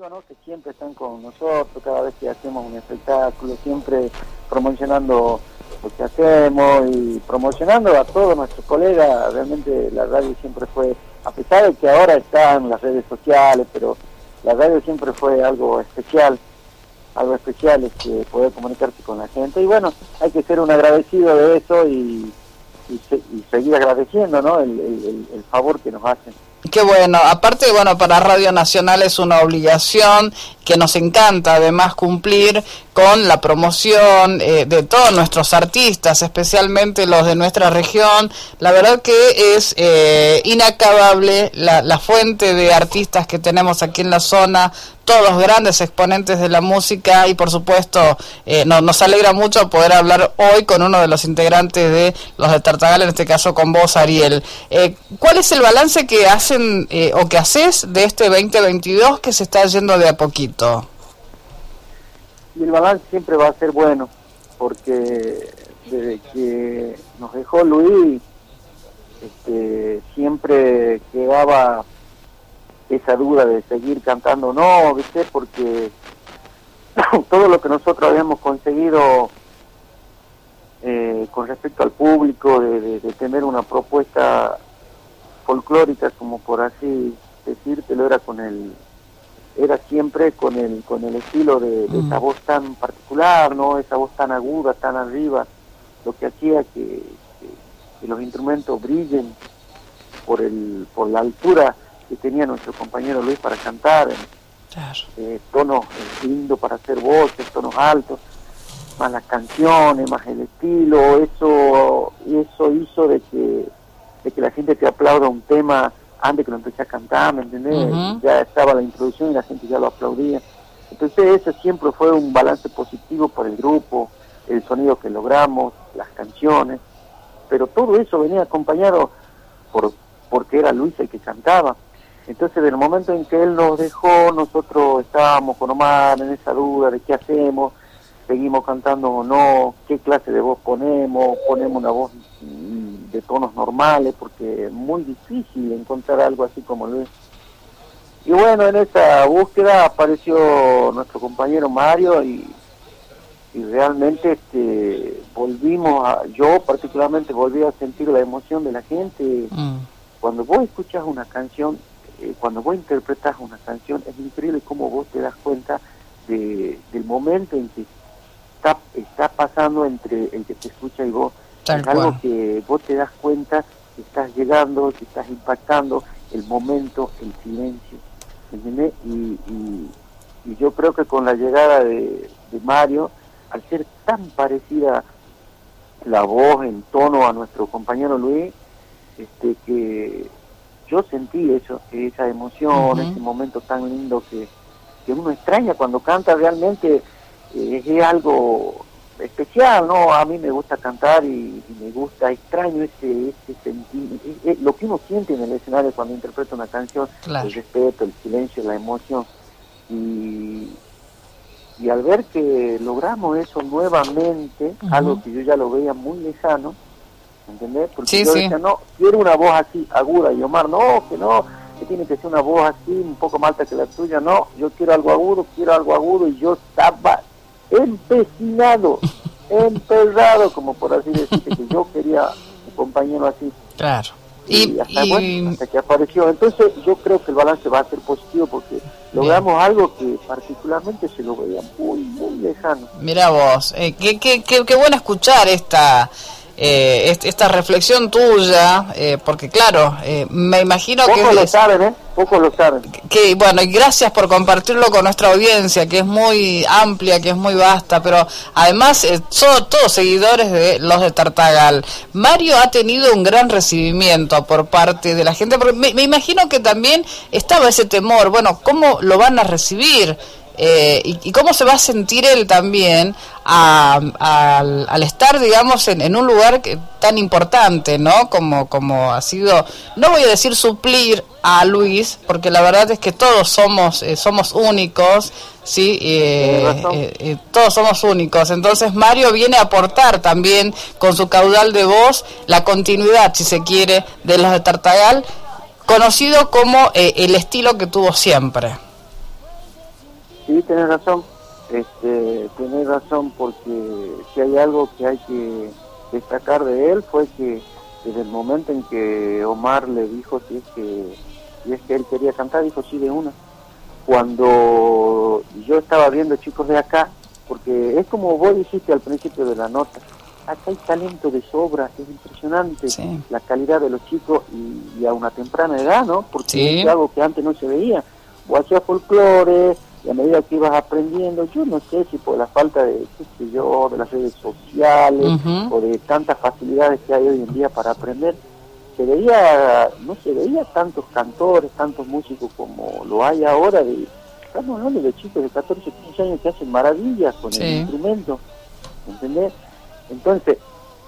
amigos, ¿no? Que siempre están con nosotros cada vez que hacemos un espectáculo, siempre promocionando lo que hacemos y promocionando a todos nuestros colegas. Realmente la radio siempre fue, a pesar de que ahora están las redes sociales, pero la radio siempre fue algo especial poder comunicarse con la gente. Y bueno, hay que ser un agradecido de eso y seguir agradeciendo, ¿no? El favor que nos hacen. Qué bueno, aparte, bueno, para Radio Nacional es una obligación que nos encanta además cumplir con la promoción de todos nuestros artistas, especialmente los de nuestra región. La verdad que es inacabable la fuente de artistas que tenemos aquí en la zona, todos grandes exponentes de la música, y por supuesto nos alegra mucho poder hablar hoy con uno de los integrantes de los de Tartagal, en este caso con vos, Ariel. ¿Cuál es el balance que hacen o que haces de este 2022 que se está yendo de a poquito? Y el balance siempre va a ser bueno, porque desde que nos dejó Luis, siempre quedaba esa duda de seguir cantando o no, ¿viste? Porque todo lo que nosotros habíamos conseguido con respecto al público, de tener una propuesta folclórica, como por así decírtelo, era siempre con el estilo de esa voz tan particular, ¿no? Esa voz tan aguda, tan arriba, lo que hacía que los instrumentos brillen por la altura que tenía nuestro compañero Luis para cantar, claro. Tonos lindos para hacer voces, tonos altos, más las canciones, más el estilo. Eso hizo de que la gente te aplauda un tema antes que lo empecé a cantar, ¿me entendés? Uh-huh. Ya estaba la introducción y la gente ya lo aplaudía. Entonces ese siempre fue un balance positivo por el grupo, el sonido que logramos, las canciones, pero todo eso venía acompañado porque era Luis el que cantaba. Entonces, del momento en que él nos dejó, nosotros estábamos con Omar en esa duda de qué hacemos, seguimos cantando o no, qué clase de voz ponemos una voz de tonos normales, porque es muy difícil encontrar algo así como Luis. Y bueno, en esa búsqueda apareció nuestro compañero Mario y realmente yo particularmente volví a sentir la emoción de la gente. Cuando vos escuchas una canción, cuando vos interpretas una canción, es increíble cómo vos te das cuenta del momento en que está pasando entre el que te escucha y vos. Es algo que vos te das cuenta que estás llegando, que estás impactando el momento, el silencio, ¿entendés? Y yo creo que con la llegada de Mario, al ser tan parecida la voz en tono a nuestro compañero Luis, que yo sentí esa emoción, ese momento tan lindo que uno extraña cuando canta. Realmente es algo especial, ¿no? A mí me gusta cantar y me gusta, extraño ese sentido, lo que uno siente en el escenario cuando interpreta una canción, claro. El respeto, el silencio, la emoción. Y al ver que logramos eso nuevamente, algo que yo ya lo veía muy lejano, ¿entendés? Porque yo decía, no, quiero una voz así, aguda, y Omar, que tiene que ser una voz así, un poco más alta que la tuya, no, yo quiero algo agudo, y yo estaba empecinado, emperrado, como por así decirte, que yo quería un compañero así. Claro. Y hasta que apareció. Entonces yo creo que el balance va a ser positivo, porque logramos algo que particularmente se lo veía muy, muy lejano. Mira vos, qué bueno escuchar esta reflexión tuya, porque claro, me imagino pocos lo saben. Que bueno, y gracias por compartirlo con nuestra audiencia, que es muy amplia, que es muy vasta, pero además son todos seguidores de los de Tartagal. Mario ha tenido un gran recibimiento por parte de la gente, porque me imagino que también estaba ese temor, bueno, ¿cómo lo van a recibir? Y cómo se va a sentir él también al estar, digamos, en un lugar tan importante, ¿no? Como ha sido, no voy a decir suplir a Luis, porque la verdad es que todos somos únicos, ¿sí? Todos somos únicos. Entonces Mario viene a aportar también con su caudal de voz la continuidad, si se quiere, de los de Tartagal, conocido como el estilo que tuvo siempre. Sí, tenés razón porque si hay algo que hay que destacar de él fue que desde el momento en que Omar le dijo si es que él quería cantar, dijo sí de una. Cuando yo estaba viendo chicos de acá, porque es como vos dijiste al principio de la nota, acá hay talento de sobra, es impresionante sí. La calidad de los chicos y a una temprana edad, ¿no? Porque Sí. es algo que antes no se veía. Vos hacías folclore, y a medida que ibas aprendiendo, yo no sé si por la falta de, qué sé yo, de las redes sociales, o de tantas facilidades que hay hoy en día para aprender, no se veía tantos cantores, tantos músicos como lo hay ahora. Estamos hablando de chicos de 14, 15 años que hacen maravillas con el instrumento, ¿entendés? Entonces,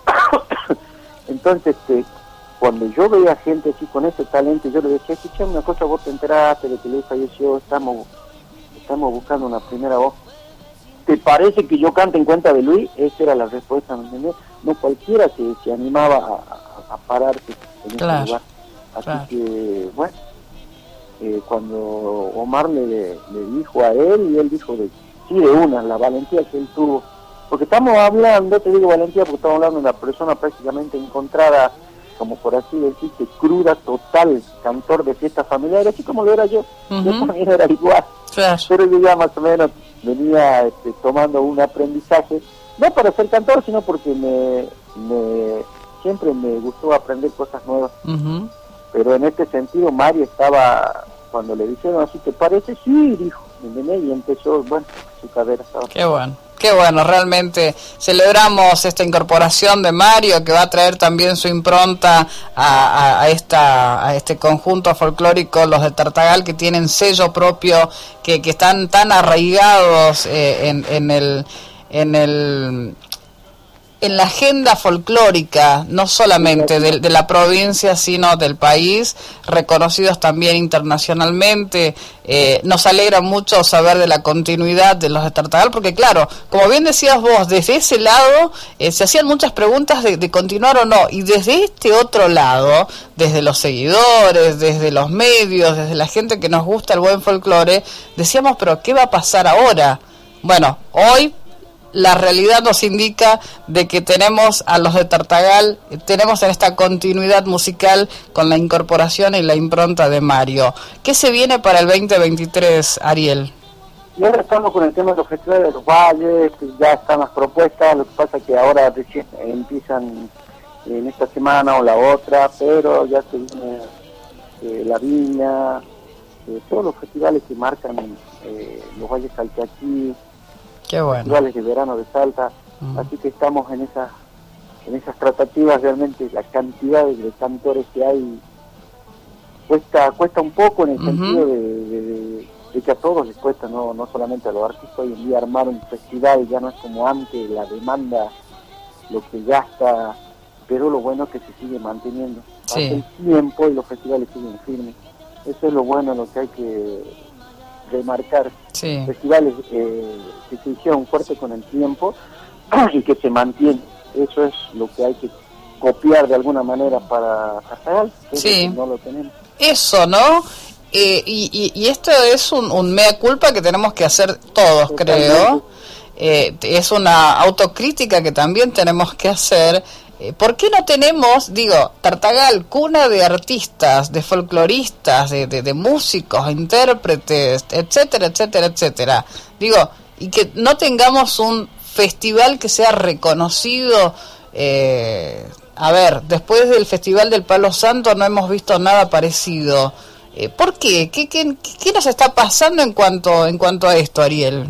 cuando yo veía gente así con ese talento, yo le decía, escucha una cosa, vos te enteraste de que Luis falleció, estamos buscando una primera voz. ¿Te parece que yo cante en cuenta de Luis? Esa era la respuesta, ¿me entendés? No cualquiera se animaba a pararse en ese lugar. Así que, bueno, cuando Omar le dijo a él, y él dijo sí de una, la valentía que él tuvo. Porque estamos hablando, te digo valentía, porque estamos hablando de una persona prácticamente encontrada, como por así decirse, cruda, total, cantor de fiestas familiares, así como lo era yo. Yo también era igual. Claro. Pero yo ya más o menos venía tomando un aprendizaje, no para ser cantor, sino porque siempre me gustó aprender cosas nuevas. Pero en este sentido, Mario estaba, cuando le dijeron así, ¿te parece? Sí, dijo, y empezó, bueno, su carrera estaba. Qué bueno, realmente celebramos esta incorporación de Mario, que va a traer también su impronta a este conjunto folclórico, los de Tartagal, que tienen sello propio, que están tan arraigados en la agenda folclórica, no solamente de la provincia, sino del país, reconocidos también internacionalmente. Nos alegra mucho saber de la continuidad de los de Tartagal, porque claro, como bien decías vos, desde ese lado se hacían muchas preguntas de continuar o no, y desde este otro lado, desde los seguidores, desde los medios, desde la gente que nos gusta el buen folclore, decíamos, pero ¿qué va a pasar ahora? Bueno, hoy la realidad nos indica de que tenemos a los de Tartagal, tenemos en esta continuidad musical con la incorporación y la impronta de Mario. ¿Qué se viene para el 2023, Ariel? Y ahora estamos con el tema de los festivales de los valles, ya están las propuestas, lo que pasa es que ahora recién empiezan en esta semana o la otra, pero ya se viene la Viña, todos los festivales que marcan los valles Calchaquí, qué bueno. Festivales de verano de Salta, así que estamos en esas tratativas. Realmente la cantidad de cantores que hay cuesta un poco, en el sentido de que a todos les cuesta, no solamente a los artistas. Hoy en día armar un festival ya no es como antes, la demanda, lo que gasta, pero lo bueno es que se sigue manteniendo. Hace el tiempo y los festivales siguen firmes. Eso es lo bueno, lo que hay que remarcar. Festivales que se hicieron fuerte con el tiempo y que se mantienen. Eso es lo que hay que copiar de alguna manera para Tartagal, que no lo tenemos. Eso, ¿no? Y esto es un mea culpa que tenemos que hacer todos, creo. Es una autocrítica que también tenemos que hacer. ¿Por qué no tenemos, Tartagal, cuna de artistas, de folcloristas, de músicos, intérpretes, etcétera, etcétera, etcétera? Y que no tengamos un festival que sea reconocido. A ver, después del Festival del Palo Santo no hemos visto nada parecido. ¿Por qué? ¿Qué nos está pasando en cuanto a esto, Ariel?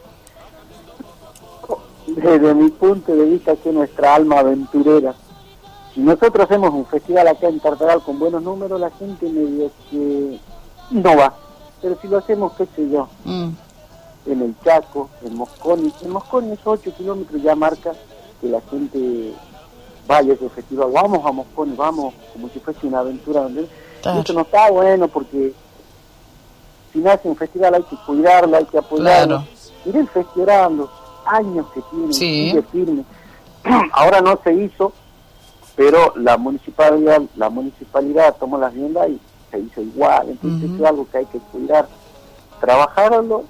Desde mi punto de vista, que nuestra alma aventurera. Si nosotros hacemos un festival acá en Tartagal con buenos números, la gente medio que no va. Pero si lo hacemos, qué sé yo, en el Chaco, en Mosconi esos 8 kilómetros ya marca que la gente vaya a ese festival. Vamos a Mosconi, vamos como si fuese una aventura. Claro. Eso no está bueno, porque si nace un festival hay que cuidarlo, hay que apoyarlo. Ir gestionando años que tiene, sigue firme. Ahora no se hizo, pero la municipalidad tomó las riendas y se hizo igual. Entonces es algo que hay que cuidar, trabajarlo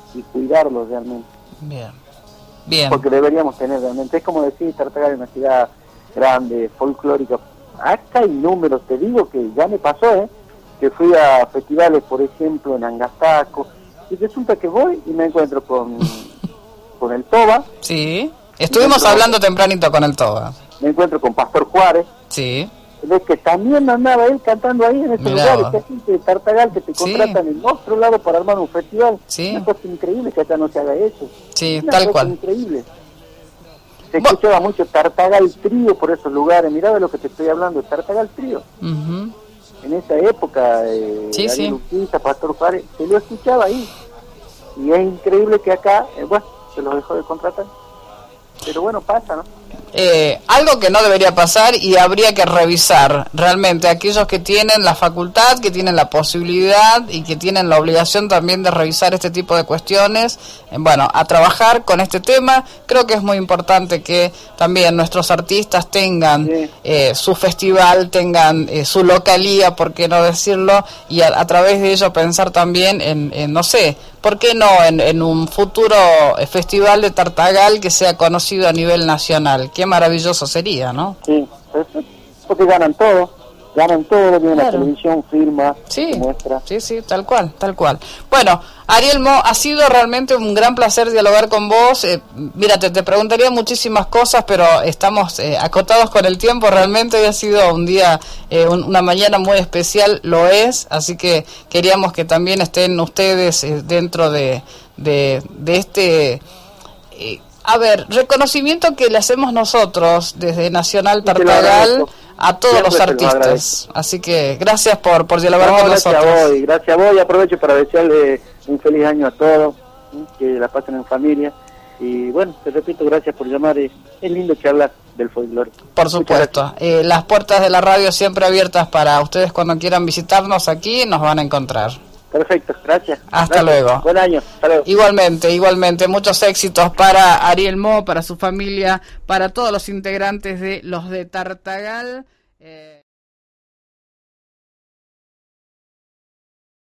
y cuidarlos realmente. Bien, bien. Porque deberíamos tener realmente, es como decir, Tartagal es una ciudad grande, folclórica. Acá hay números, te digo que ya me pasó, que fui a festivales, por ejemplo, en Angastaco, y resulta que voy y me encuentro con el Toba. Sí, estuvimos hablando tempranito con el Toba. Me encuentro con Pastor Juárez. Sí. Es que también andaba él cantando ahí en ese lugar, que gente de Tartagal que te contratan en otro lado para armar un festival. Sí. Una cosa increíble que acá no se haga eso. Sí, una tal cosa cual. Increíble. Se escuchaba mucho Tartagal Trío por esos lugares. Mirá de lo que te estoy hablando, Tartagal Trío. Uh-huh. En esa época, Ariel Urquiza, Pastor Juárez, se lo escuchaba ahí. Y es increíble que acá, bueno, se los dejó de contratar. Pero bueno, pasa, ¿no? Algo que no debería pasar y habría que revisar realmente aquellos que tienen la facultad, que tienen la posibilidad y que tienen la obligación también de revisar este tipo de cuestiones, bueno, a trabajar con este tema. Creo que es muy importante que también nuestros artistas tengan su festival, tengan su localía, por qué no decirlo, y a través de ello pensar también en no sé, ¿por qué no en un futuro festival de Tartagal que sea conocido a nivel nacional? Qué maravilloso sería, ¿no? Sí, porque ganan todo, viene la televisión, firma, muestra. Sí, tal cual. Bueno, Ariel Mo, ha sido realmente un gran placer dialogar con vos. Mira, te preguntaría muchísimas cosas, pero estamos acotados con el tiempo. Realmente hoy ha sido un día, una mañana muy especial, lo es, así que queríamos que también estén ustedes dentro de este... reconocimiento que le hacemos nosotros desde Nacional Tartagal a todos los artistas. Así que gracias por dialogar con nosotros. Gracias a vos y aprovecho para desearle un feliz año a todos, que la pasen en familia. Y bueno, te repito, gracias por llamar. Es lindo charlar del folclore. Por supuesto. Las puertas de la radio siempre abiertas para ustedes cuando quieran visitarnos aquí, nos van a encontrar. Perfecto, gracias. Hasta luego. Buen año. Hasta luego. Igualmente, muchos éxitos para Ariel Mo, para su familia, para todos los integrantes de los de Tartagal.